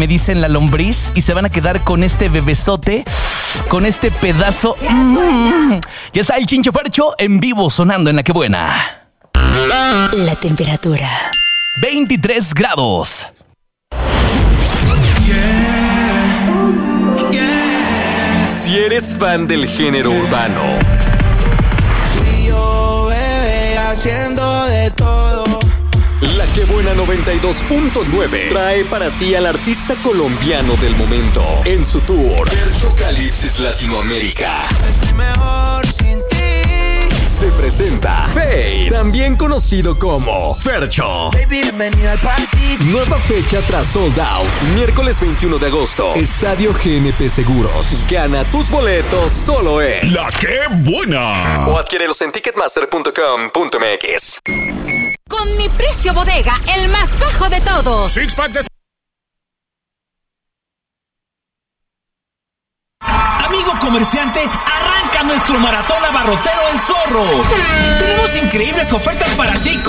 me dicen la lombriz y se van a quedar con este bebesote, con este pedazo. Ya está el Chinche Fercho en vivo sonando en La Que Buena. La temperatura: 23 grados. Si eres fan del género urbano, y yo, bebé, haciendo de todo. La Que Buena 92.9 trae para ti al artista colombiano del momento en su tour Ferchocalipsis Latinoamérica. Estoy mejor sin ti. Se presenta Fade, también conocido como Fercho. Baby, bienvenido al party. Nueva fecha tras Sold Out, miércoles 21 de agosto, Estadio GNP Seguros. Gana tus boletos solo en La Que Buena. o adquiérelos en ticketmaster.com.mx. Con mi precio bodega, el más bajo de todos. Six pack de... Amigo comerciante, arranca nuestro maratón abarrotero El Zorro. Tenemos increíbles ofertas para ti